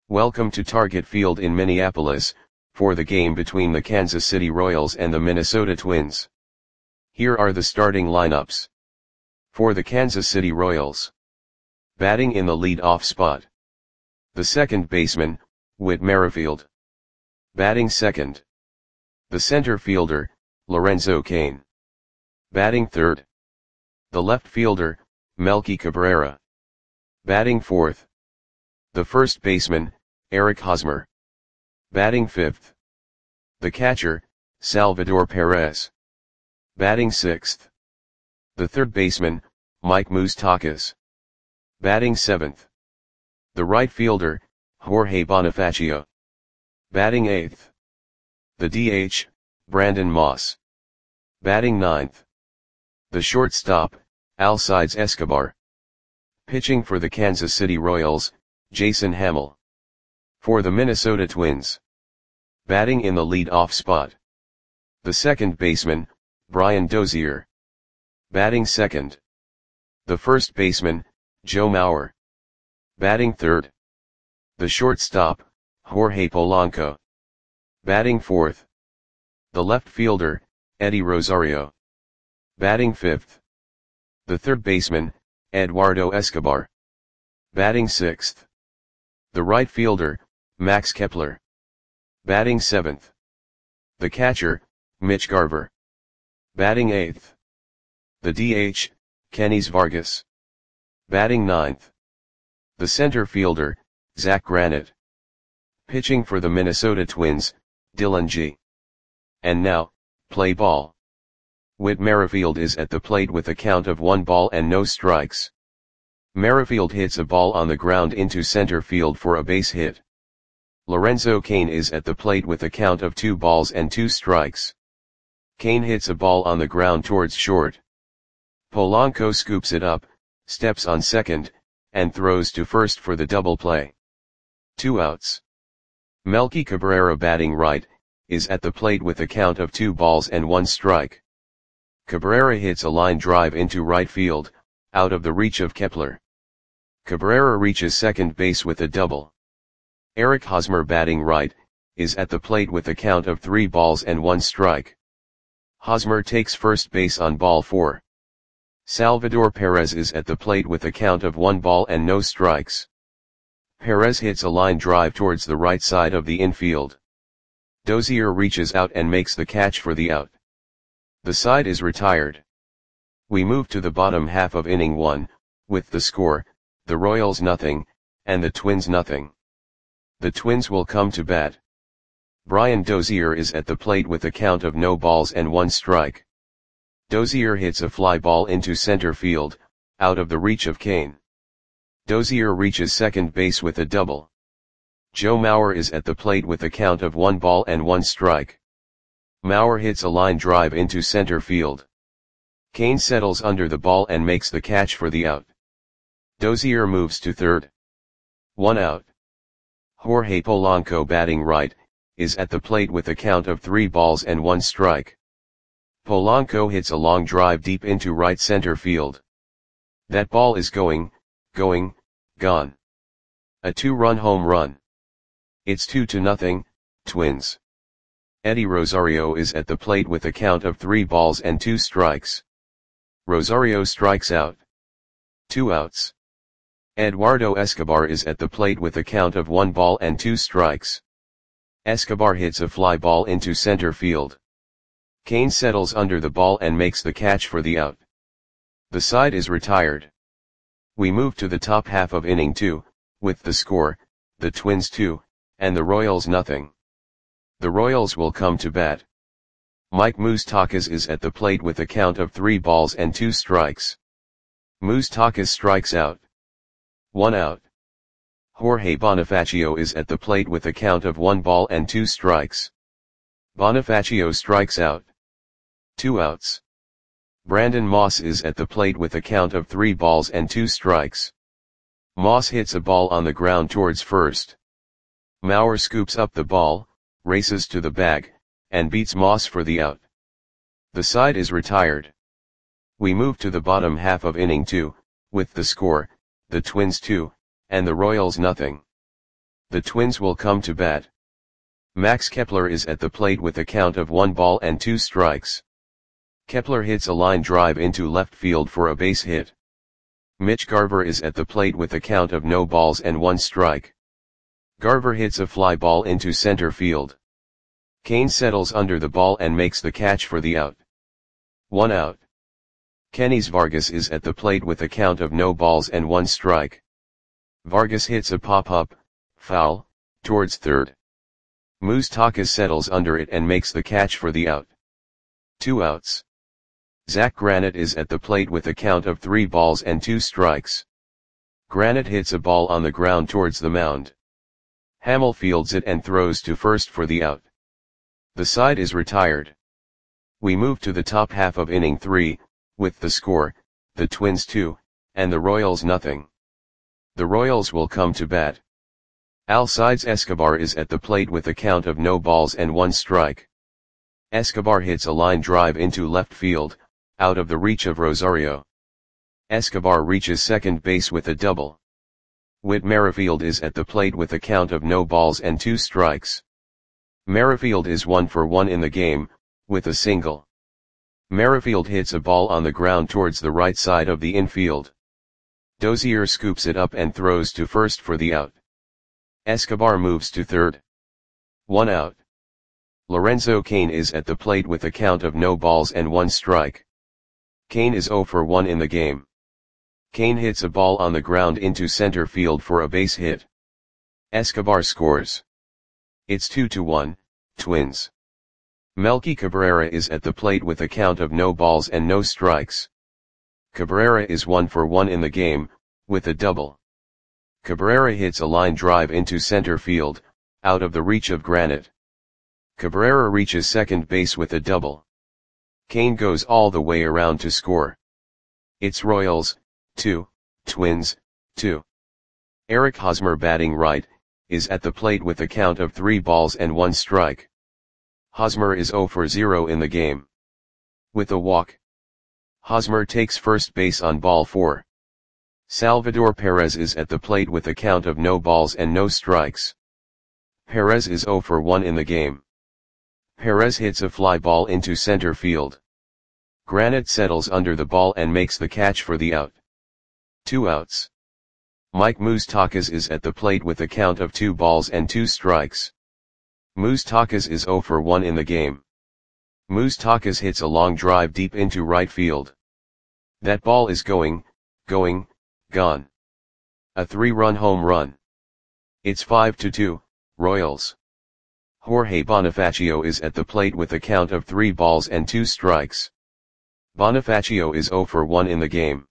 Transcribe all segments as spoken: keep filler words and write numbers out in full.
Welcome to Target Field in Minneapolis, for the game between the Kansas City Royals and the Minnesota Twins. Here are the starting lineups. For the Kansas City Royals. Batting in the lead-off spot. The second baseman, Whit Merrifield. Batting second. The center fielder, Lorenzo Cain. Batting third. The left fielder, Melky Cabrera. Batting fourth. The first baseman, Eric Hosmer. Batting fifth. The catcher, Salvador Perez. Batting sixth. The third baseman, Mike Moustakas. Batting seventh. The right fielder, Jorge Bonifacio. Batting eighth. The D H, Brandon Moss. Batting ninth. The shortstop, Alcides Escobar. Pitching for the Kansas City Royals, Jason Hammel. For the Minnesota Twins. Batting in the lead-off spot. The second baseman, Brian Dozier. Batting second. The first baseman, Joe Mauer. Batting third. The shortstop, Jorge Polanco. Batting fourth. The left fielder, Eddie Rosario. Batting fifth. The third baseman, Eduardo Escobar. Batting sixth. The right fielder, Max Kepler. Batting seventh. The catcher, Mitch Garver. Batting eighth. The D H, Kenys Vargas. Batting ninth. The center fielder, Zach Granite. Pitching for the Minnesota Twins, Dylan G. And now, play ball. Whit Merrifield is at the plate with a count of one ball and no strikes. Merrifield hits a ball on the ground into center field for a base hit. Lorenzo Cain is at the plate with a count of two balls and two strikes. Cain hits a ball on the ground towards short. Polanco scoops it up, steps on second, and throws to first for the double play. Two outs. Melky Cabrera, batting right, is at the plate with a count of two balls and one strike. Cabrera hits a line drive into right field, out of the reach of Kepler. Cabrera reaches second base with a double. Eric Hosmer, batting right, is at the plate with a count of three balls and one strike. Hosmer takes first base on ball four. Salvador Perez is at the plate with a count of one ball and no strikes. Perez hits a line drive towards the right side of the infield. Dozier reaches out and makes the catch for the out. The side is retired. We move to the bottom half of inning one, with the score, the Royals nothing, and the Twins nothing. The Twins will come to bat. Brian Dozier is at the plate with a count of no balls and one strike. Dozier hits a fly ball into center field, out of the reach of Cain. Dozier reaches second base with a double. Joe Mauer is at the plate with a count of one ball and one strike. Mauer hits a line drive into center field. Cain settles under the ball and makes the catch for the out. Dozier moves to third. One out. Jorge Polanco, batting right, is at the plate with a count of three balls and one strike. Polanco hits a long drive deep into right center field. That ball is going, going, gone. A two-run home run. It's two to nothing, Twins. Eddie Rosario is at the plate with a count of three balls and two strikes. Rosario strikes out. Two outs. Eduardo Escobar is at the plate with a count of one ball and two strikes. Escobar hits a fly ball into center field. Cain settles under the ball and makes the catch for the out. The side is retired. We move to the top half of inning two, with the score, the Twins two, and the Royals nothing. The Royals will come to bat. Mike Moustakas is at the plate with a count of three balls and two strikes. Moustakas strikes out. One out. Jorge Bonifacio is at the plate with a count of one ball and two strikes. Bonifacio strikes out. Two outs. Brandon Moss is at the plate with a count of three balls and two strikes. Moss hits a ball on the ground towards first. Mauer scoops up the ball, races to the bag, and beats Moss for the out. The side is retired. We move to the bottom half of inning two, with the score, the Twins two, and the Royals nothing. The Twins will come to bat. Max Kepler is at the plate with a count of one ball and two strikes. Kepler hits a line drive into left field for a base hit. Mitch Garver is at the plate with a count of no balls and one strike. Garver hits a fly ball into center field. Kane settles under the ball and makes the catch for the out. One out. Kenys Vargas is at the plate with a count of no balls and one strike. Vargas hits a pop-up, foul, towards third. Moustakas settles under it and makes the catch for the out. Two outs. Zach Granite is at the plate with a count of three balls and two strikes. Granite hits a ball on the ground towards the mound. Hamill fields it and throws to first for the out. The side is retired. We move to the top half of inning three, with the score, the Twins two, and the Royals nothing. The Royals will come to bat. Alcides Escobar is at the plate with a count of no balls and one strike. Escobar hits a line drive into left field, out of the reach of Rosario. Escobar reaches second base with a double. Whit Merrifield is at the plate with a count of no balls and two strikes. Merrifield is one for one in the game, with a single. Merrifield hits a ball on the ground towards the right side of the infield. Dozier scoops it up and throws to first for the out. Escobar moves to third. One out. Lorenzo Cain is at the plate with a count of no balls and one strike. Cain is zero for one in the game. Cain hits a ball on the ground into center field for a base hit. Escobar scores. It's two to one, Twins. Melky Cabrera is at the plate with a count of no balls and no strikes. Cabrera is one for one in the game, with a double. Cabrera hits a line drive into center field, out of the reach of Granite. Cabrera reaches second base with a double. Cain goes all the way around to score. It's Royals, two, Twins, two. Eric Hosmer batting right, is at the plate with a count of three balls and one strike. Hosmer is zero for zero in the game. With a walk. Hosmer takes first base on ball four. Salvador Perez is at the plate with a count of no balls and no strikes. Perez is zero for one in the game. Perez hits a fly ball into center field. Granite settles under the ball and makes the catch for the out. Two outs. Mike Moustakas is at the plate with a count of two balls and two strikes. Moustakas is zero for one in the game. Moustakas hits a long drive deep into right field. That ball is going, going, gone. A three-run home run. It's five to two, Royals. Jorge Bonifacio is at the plate with a count of three balls and two strikes. Bonifacio is zero for one in the game.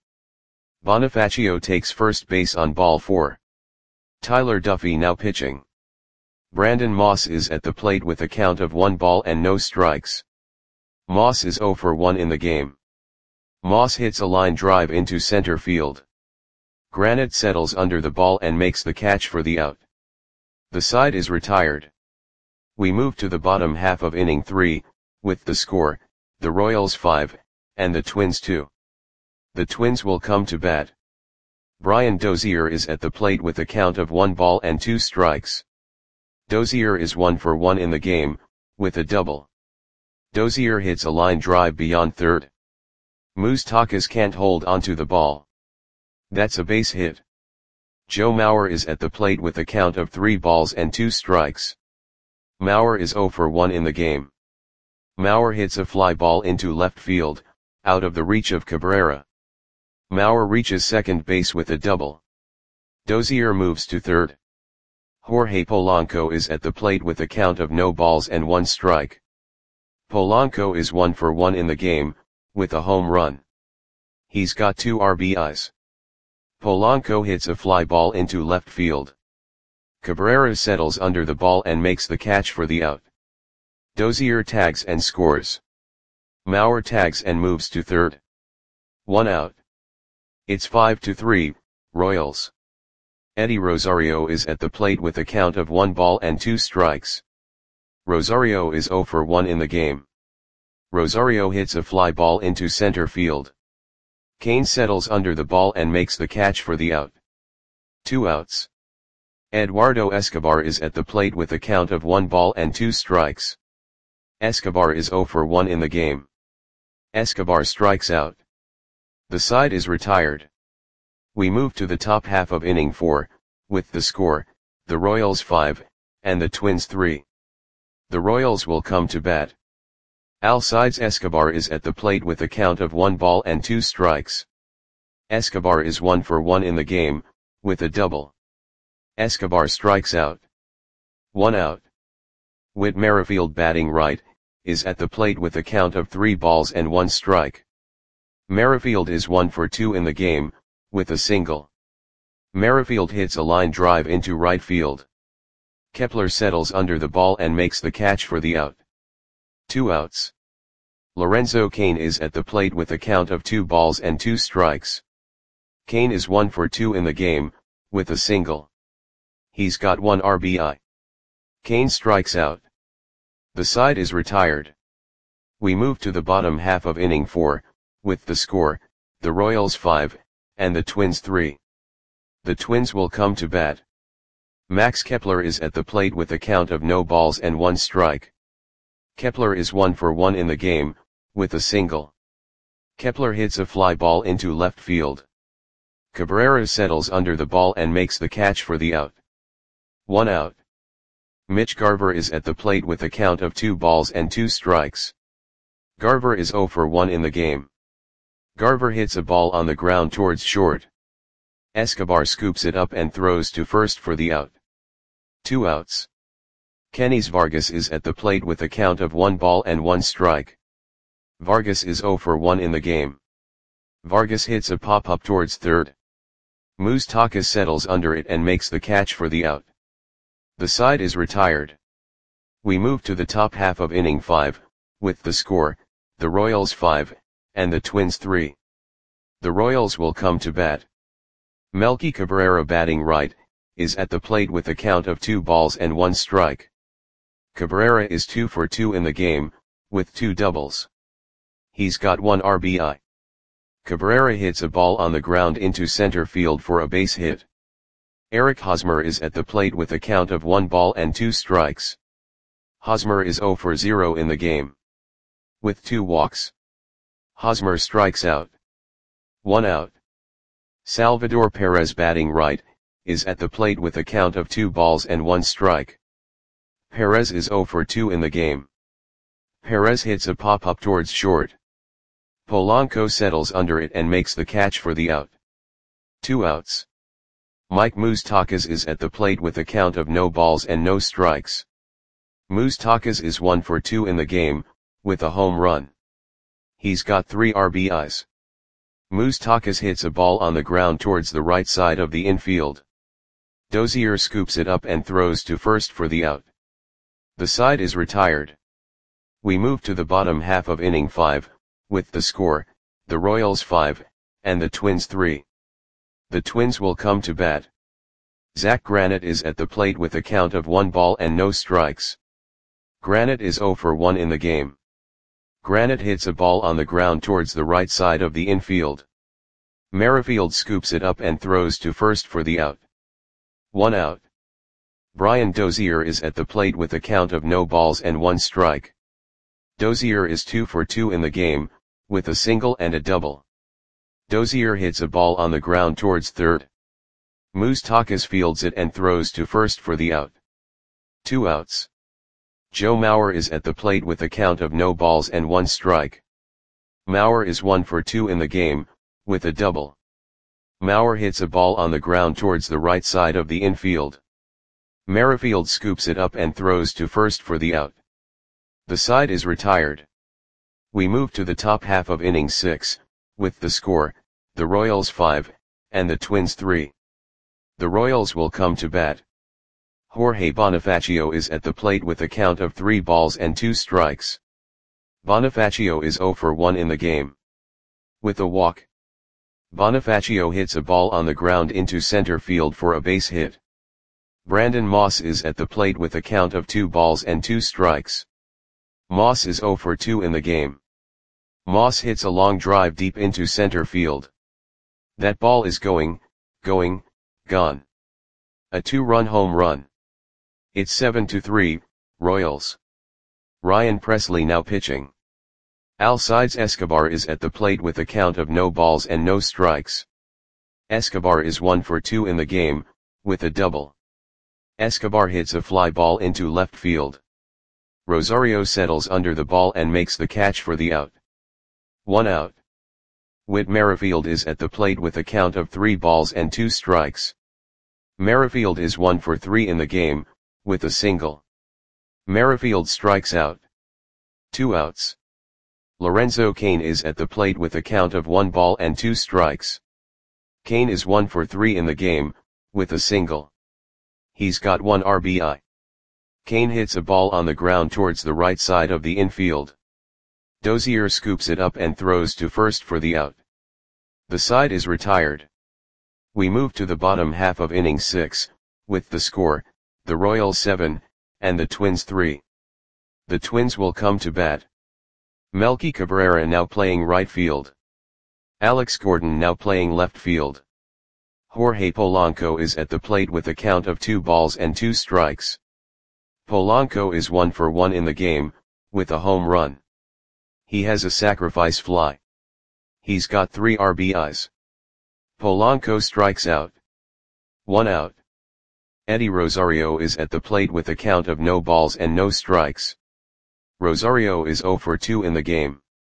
Bonifacio takes first base on ball four. Tyler Duffy now pitching. Brandon Moss is at the plate with a count of one ball and no strikes. Moss is zero for one in the game. Moss hits a line drive into center field. Granite settles under the ball and makes the catch for the out. The side is retired. We move to the bottom half of inning three, with the score, the Royals five, and the Twins two. The Twins will come to bat. Brian Dozier is at the plate with a count of one ball and two strikes. Dozier is one for one in the game, with a double. Dozier hits a line drive beyond third. Moustakas can't hold onto the ball. That's a base hit. Joe Mauer is at the plate with a count of three balls and two strikes. Mauer is zero for one in the game. Mauer hits a fly ball into left field, out of the reach of Cabrera. Mauer reaches second base with a double. Dozier moves to third. Jorge Polanco is at the plate with a count of no balls and one strike. Polanco is one for one in the game, with a home run. He's got two R B Is. Polanco hits a fly ball into left field. Cabrera settles under the ball and makes the catch for the out. Dozier tags and scores. Mauer tags and moves to third. One out. It's five to three, Royals. Eddie Rosario is at the plate with a count of one ball and two strikes. Rosario is zero for one in the game. Rosario hits a fly ball into center field. Cain settles under the ball and makes the catch for the out. Two outs. Eduardo Escobar is at the plate with a count of one ball and two strikes. Escobar is zero for one in the game. Escobar strikes out. The side is retired. We move to the top half of inning four, with the score, the Royals five, and the Twins three. The Royals will come to bat. Alcides Escobar is at the plate with a count of one ball and two strikes. Escobar is one for one in the game, with a double. Escobar strikes out. One out. Whit Merrifield, batting right, is at the plate with a count of three balls and one strike. Merrifield is one for two in the game, with a single. Merrifield hits a line drive into right field. Kepler settles under the ball and makes the catch for the out. Two outs. Lorenzo Cain is at the plate with a count of two balls and two strikes. Cain is one for two in the game, with a single. He's got one R B I. Cain strikes out. The side is retired. We move to the bottom half of inning four, with the score, the Royals five, and the Twins three. The Twins will come to bat. Max Kepler is at the plate with a count of no balls and one strike. Kepler is one for one in the game, with a single. Kepler hits a fly ball into left field. Cabrera settles under the ball and makes the catch for the out. One out. Mitch Garver is at the plate with a count of two balls and two strikes. Garver is zero for one in the game. Garver hits a ball on the ground towards short. Escobar scoops it up and throws to first for the out. Two outs. Kenys Vargas is at the plate with a count of one ball and one strike. Vargas is zero for one in the game. Vargas hits a pop-up towards third. Moustakas settles under it and makes the catch for the out. The side is retired. We move to the top half of inning five, with the score, the Royals five, and the Twins three. The Royals will come to bat. Melky Cabrera, batting right, is at the plate with a count of two balls and one strike. Cabrera is two for two in the game, with two doubles. He's got one R B I. Cabrera hits a ball on the ground into center field for a base hit. Eric Hosmer is at the plate with a count of one ball and two strikes. Hosmer is zero for zero in the game, with two walks. Hosmer strikes out. One out. Salvador Perez, batting right, is at the plate with a count of two balls and one strike. Perez is zero for two in the game. Perez hits a pop-up towards short. Polanco settles under it and makes the catch for the out. Two outs. Mike Moustakas is at the plate with a count of no balls and no strikes. Moustakas is one for two in the game, with a home run. He's got three R B Is. Moustakas hits a ball on the ground towards the right side of the infield. Dozier scoops it up and throws to first for the out. The side is retired. We move to the bottom half of inning five, with the score, the Royals five, and the Twins three. The Twins will come to bat. Zach Granite is at the plate with a count of one ball and no strikes. Granite is zero for one in the game. Granite hits a ball on the ground towards the right side of the infield. Merrifield scoops it up and throws to first for the out. One out. Brian Dozier is at the plate with a count of no balls and one strike. Dozier is two for two in the game, with a single and a double. Dozier hits a ball on the ground towards third. Moustakas fields it and throws to first for the out. Two outs. Joe Mauer is at the plate with a count of no balls and one strike. Mauer is one for two in the game, with a double. Mauer hits a ball on the ground towards the right side of the infield. Merrifield scoops it up and throws to first for the out. The side is retired. We move to the top half of inning six, with the score, the Royals five, and the Twins three. The Royals will come to bat. Jorge Bonifacio is at the plate with a count of three balls and two strikes. Bonifacio is zero for one in the game, with a walk. Bonifacio hits a ball on the ground into center field for a base hit. Brandon Moss is at the plate with a count of two balls and two strikes. Moss is zero for two in the game. Moss hits a long drive deep into center field. That ball is going, going, gone. A two-run home run. It's seven to three, Royals. Ryan Presley now pitching. Alcides Escobar is at the plate with a count of no balls and no strikes. Escobar is one for two in the game, with a double. Escobar hits a fly ball into left field. Rosario settles under the ball and makes the catch for the out. One out. Whit Merrifield is at the plate with a count of three balls and two strikes. Merrifield is one for three in the game, with a single. Merrifield strikes out. Two outs. Lorenzo Cain is at the plate with a count of one ball and two strikes. Cain is one for three in the game, with a single. He's got one R B I. Cain hits a ball on the ground towards the right side of the infield. Dozier scoops it up and throws to first for the out. The side is retired. We move to the bottom half of inning six, with the score, the Royals seven, and the Twins three. The Twins will come to bat. Melky Cabrera now playing right field. Alex Gordon now playing left field. Jorge Polanco is at the plate with a count of two balls and two strikes. Polanco is one for one in the game, with a home run. He has a sacrifice fly. He's got three R B Is. Polanco strikes out. One out. Eddie Rosario is at the plate with a count of no balls and no strikes. Rosario is zero for two in the game.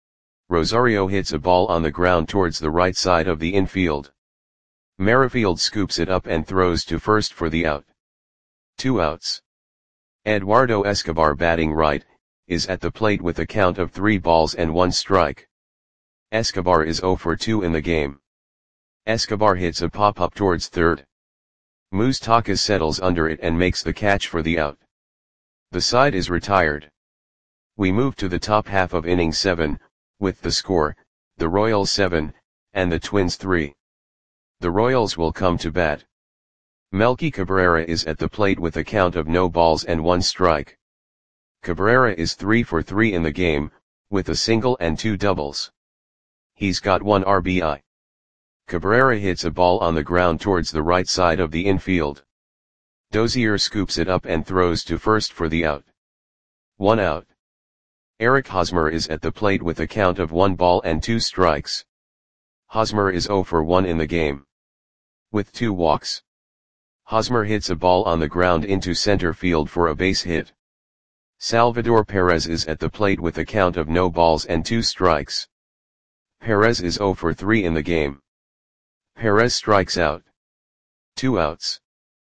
Rosario hits a ball on the ground towards the right side of the infield. Merrifield scoops it up and throws to first for the out. Two outs. Eduardo Escobar batting right, is at the plate with a count of three balls and one strike. Escobar is zero for two in the game. Escobar hits a pop-up towards third. Moustakas settles under it and makes the catch for the out. The side is retired. We move to the top half of inning seven, with the score, the Royals seven, and the Twins three. The Royals will come to bat. Melky Cabrera is at the plate with a count of no balls and one strike. Cabrera is three for three in the game, with a single and two doubles. He's got one R B I. Cabrera hits a ball on the ground towards the right side of the infield. Dozier scoops it up and throws to first for the out. One out. Eric Hosmer is at the plate with a count of one ball and two strikes. Hosmer is zero for one in the game. With two walks. Hosmer hits a ball on the ground into center field for a base hit. Salvador Perez is at the plate with a count of no balls and two strikes. Perez is zero for three in the game. Perez strikes out. Two outs.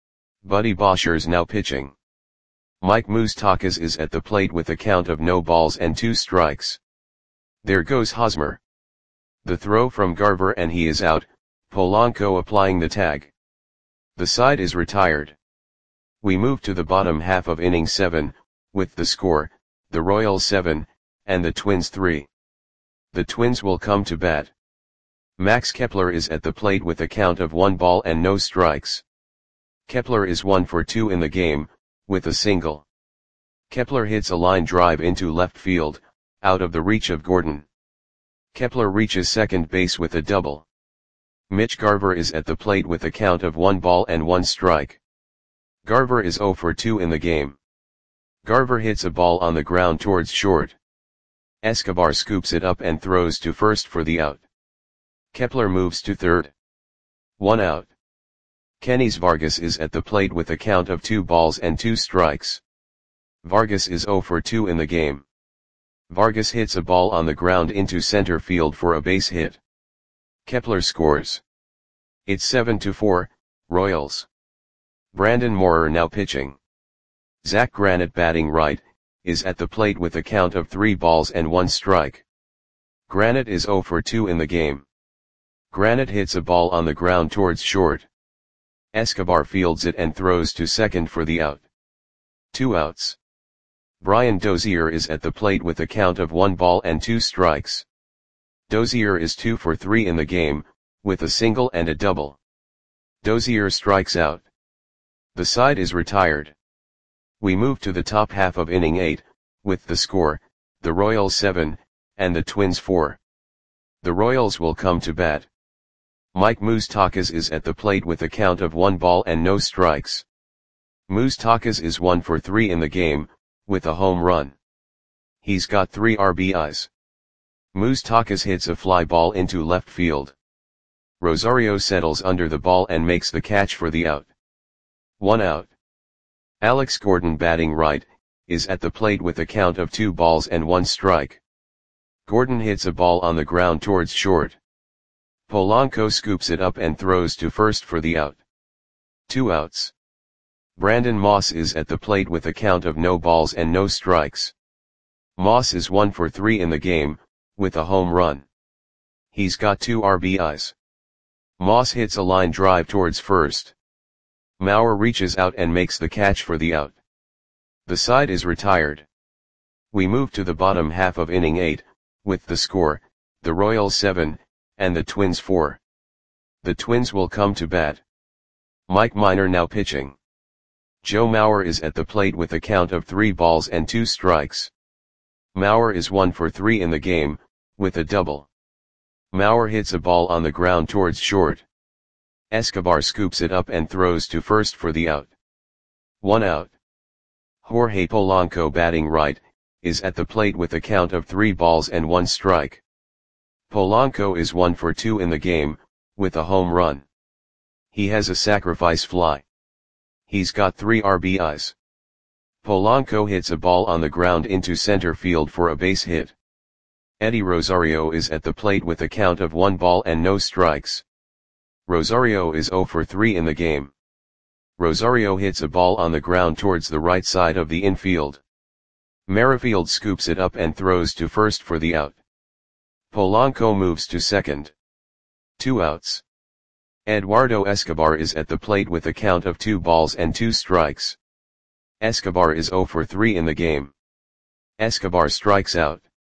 Buddy Boscher's now pitching. Mike Moustakas is at the plate with a count of no balls and two strikes. There goes Hosmer. The throw from Garver and he is out, Polanco applying the tag. The side is retired. We move to the bottom half of inning seven, with the score, the Royals seven, and the Twins three. The Twins will come to bat. Max Kepler is at the plate with a count of one ball and no strikes. Kepler is one for two in the game, with a single. Kepler hits a line drive into left field, out of the reach of Gordon. Kepler reaches second base with a double. Mitch Garver is at the plate with a count of one ball and one strike. Garver is zero for two in the game. Garver hits a ball on the ground towards short. Escobar scoops it up and throws to first for the out. Kepler moves to third. One out. Kenys Vargas is at the plate with a count of two balls and two strikes. Vargas is zero for two in the game. Vargas hits a ball on the ground into center field for a base hit. Kepler scores. It's seven to four, Royals. Brandon Moorer now pitching. Zach Granite batting right, is at the plate with a count of three balls and one strike. Granite is zero for two in the game. Granite hits a ball on the ground towards short. Escobar fields it and throws to second for the out. Two outs. Brian Dozier is at the plate with a count of one ball and two strikes. Dozier is two for three in the game, with a single and a double. Dozier strikes out. The side is retired. We move to the top half of inning eight, with the score, the Royals seven, and the Twins four. The Royals will come to bat. Mike Moustakas is at the plate with a count of one ball and no strikes. Moustakas is one for three in the game, with a home run. He's got three R B Is. Moustakas hits a fly ball into left field. Rosario settles under the ball and makes the catch for the out. One out. Alex Gordon, batting right, is at the plate with a count of two balls and one strike. Gordon hits a ball on the ground towards short. Polanco scoops it up and throws to first for the out. Two outs. Brandon Moss is at the plate with a count of no balls and no strikes. Moss is one for three in the game, with a home run. He's got two R B Is. Moss hits a line drive towards first. Mauer reaches out and makes the catch for the out. The side is retired. We move to the bottom half of inning eight, with the score, the Royals seven, and the Twins four. The Twins will come to bat. Mike Minor now pitching. Joe Mauer is at the plate with a count of three balls and two strikes. Mauer is one for three in the game, with a double. Mauer hits a ball on the ground towards short. Escobar scoops it up and throws to first for the out. One out. Jorge Polanco, batting right, is at the plate with a count of three balls and one strike. Polanco is one for two in the game, with a home run. He has a sacrifice fly. He's got three R B Is. Polanco hits a ball on the ground into center field for a base hit. Eddie Rosario is at the plate with a count of one ball and no strikes. Rosario is zero for three in the game. Rosario hits a ball on the ground towards the right side of the infield. Merrifield scoops it up and throws to first for the out. Polanco moves to second. Two outs. Eduardo Escobar is at the plate with a count of two balls and two strikes. Escobar is zero for three in the game. Escobar strikes out.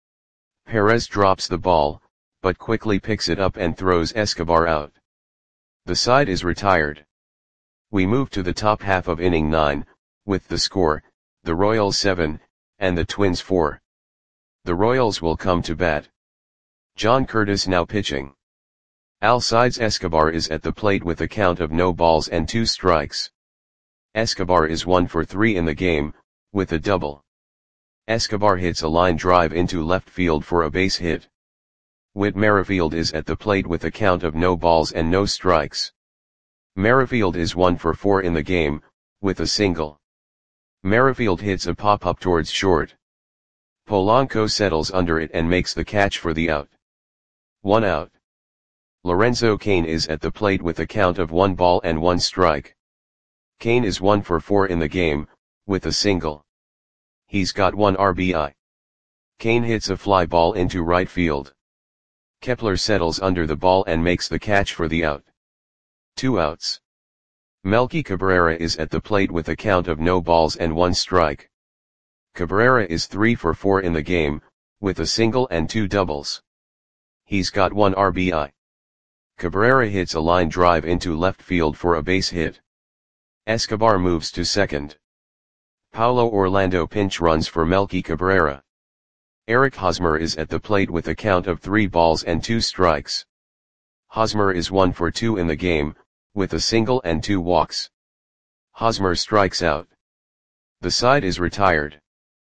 Perez drops the ball, but quickly picks it up and throws Escobar out. The side is retired. We move to the top half of inning nine, with the score, the Royals seven, and the Twins four. The Royals will come to bat. John Curtis now pitching. Alcides Escobar is at the plate with a count of no balls and two strikes. Escobar is one for three in the game, with a double. Escobar hits a line drive into left field for a base hit. Whit Merrifield is at the plate with a count of no balls and no strikes. Merrifield is one for four in the game, with a single. Merrifield hits a pop-up towards short. Polanco settles under it and makes the catch for the out. One out. Lorenzo Cain is at the plate with a count of one ball and one strike. Cain is one for four in the game, with a single. He's got one R B I. Cain hits a fly ball into right field. Kepler settles under the ball and makes the catch for the out. Two outs. Melky Cabrera is at the plate with a count of no balls and one strike. Cabrera is three for four in the game, with a single and two doubles. He's got one R B I. Cabrera hits a line drive into left field for a base hit. Escobar moves to second. Paulo Orlando pinch runs for Melky Cabrera. Eric Hosmer is at the plate with a count of three balls and two strikes. Hosmer is one for two in the game, with a single and two walks. Hosmer strikes out. The side is retired.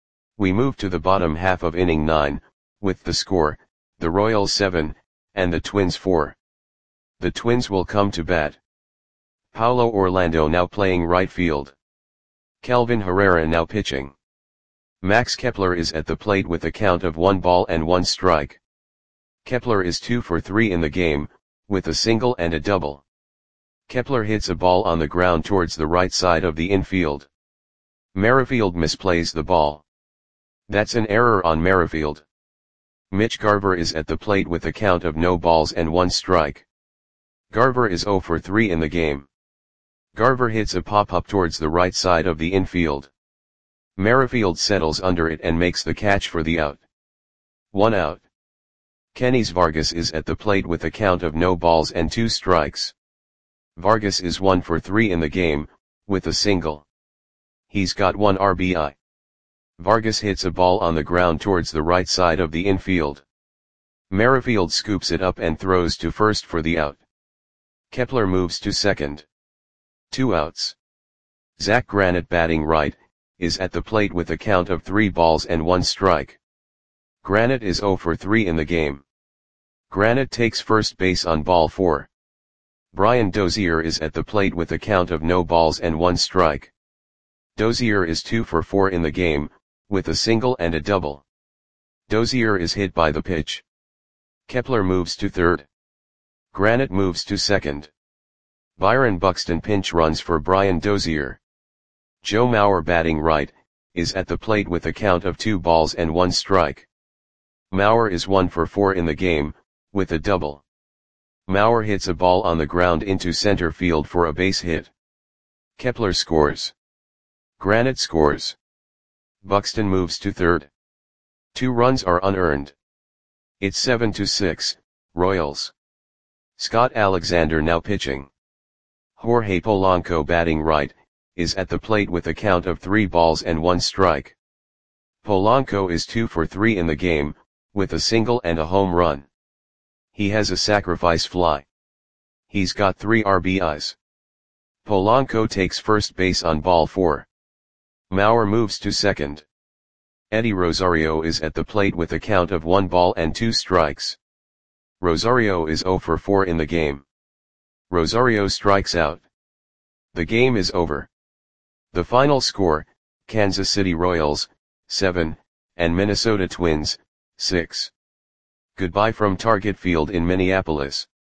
We move to the bottom half of inning nine, with the score, the Royals seven, and the Twins four. The Twins will come to bat. Paulo Orlando now playing right field. Kelvin Herrera now pitching. Max Kepler is at the plate with a count of one ball and one strike. Kepler is two for three in the game, with a single and a double. Kepler hits a ball on the ground towards the right side of the infield. Merrifield misplays the ball. That's an error on Merrifield. Mitch Garver is at the plate with a count of no balls and one strike. Garver is zero for three in the game. Garver hits a pop-up towards the right side of the infield. Merrifield settles under it and makes the catch for the out. One out. Kenys Vargas is at the plate with a count of no balls and two strikes. Vargas is one for three in the game, with a single. He's got one R B I. Vargas hits a ball on the ground towards the right side of the infield. Merrifield scoops it up and throws to first for the out. Kepler moves to second. Two outs. Zach Granite batting right, is at the plate with a count of three balls and one strike. Granite is oh for three in the game. Granite takes first base on ball four. Brian Dozier is at the plate with a count of no balls and one strike. Dozier is two for four in the game, with a single and a double. Dozier is hit by the pitch. Kepler moves to third. Granite moves to second. Byron Buxton pinch runs for Brian Dozier. Joe Mauer batting right, is at the plate with a count of two balls and one strike. Mauer is one for four in the game, with a double. Mauer hits a ball on the ground into center field for a base hit. Kepler scores. Granite scores. Buxton moves to third. Two runs are unearned. It's seven to six, Royals. Scott Alexander now pitching. Jorge Polanco batting right, is at the plate with a count of three balls and one strike. Polanco is two for three in the game, with a single and a home run. He has a sacrifice fly. He's got three R B Is. Polanco takes first base on ball four. Mauer moves to second. Eddie Rosario is at the plate with a count of one ball and two strikes. Rosario is oh for four in the game. Rosario strikes out. The game is over. The final score, Kansas City Royals, seven, and Minnesota Twins, six. Goodbye from Target Field in Minneapolis.